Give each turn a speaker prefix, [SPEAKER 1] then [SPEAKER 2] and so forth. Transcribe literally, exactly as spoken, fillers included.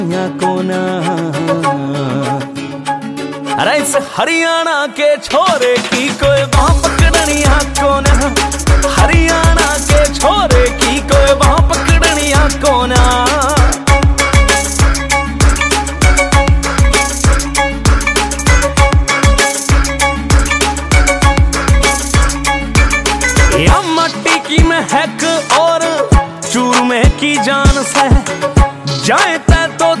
[SPEAKER 1] कोना। अरे इस हरियाणा के छोरे की कोई बाँ पकड़निया कोना, हरियाणा के छोरे की कोई बाँ पकड़निया कोना। या मट्टी की महक और चूरमे की जान से जाए